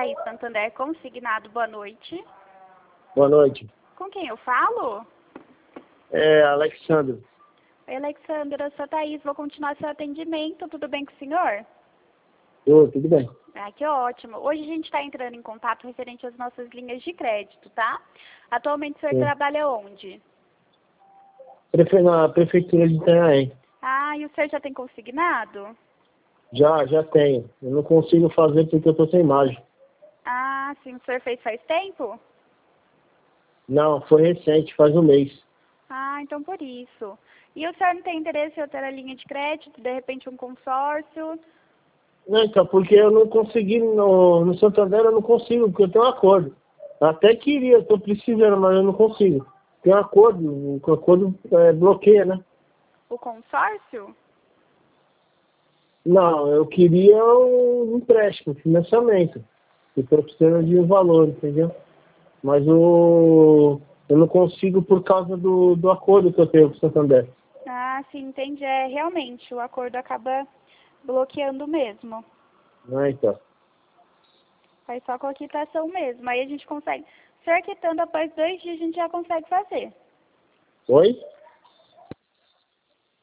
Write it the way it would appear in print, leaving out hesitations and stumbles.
Thaís, Santander Consignado. Boa noite. Boa noite. Com quem eu falo? É, Alexandre. Oi, Alexandra, eu sou a Thaís, vou continuar seu atendimento. Tudo bem com o senhor? Tudo bem. Ah, que ótimo. Hoje a gente está entrando em contato referente às nossas linhas de crédito, tá? Atualmente o senhor trabalha onde? Na prefeitura de Itanhaém. Ah, e o senhor já tem consignado? Já tenho. Eu não consigo fazer porque eu tô sem imagem. Ah, sim, o senhor fez faz tempo? Não, foi recente, faz um mês. Ah, então por isso. E o senhor não tem interesse em outra linha de crédito, de repente um consórcio? Não, então, porque eu não consegui, no Santander eu não consigo, porque eu tenho um acordo. Até queria, eu tô precisando, mas eu não consigo. Tem um acordo, o acordo bloqueia, né? O consórcio? Não, eu queria um empréstimo, financiamento. Eu tô precisando de um valor, entendeu? Mas eu não consigo por causa do acordo que eu tenho com o Santander. Ah, sim, entendi. É, realmente, o acordo acaba bloqueando mesmo. Ah, então. Faz só com a quitação mesmo. Aí a gente consegue. Se quitando após 2 dias, a gente já consegue fazer. Oi?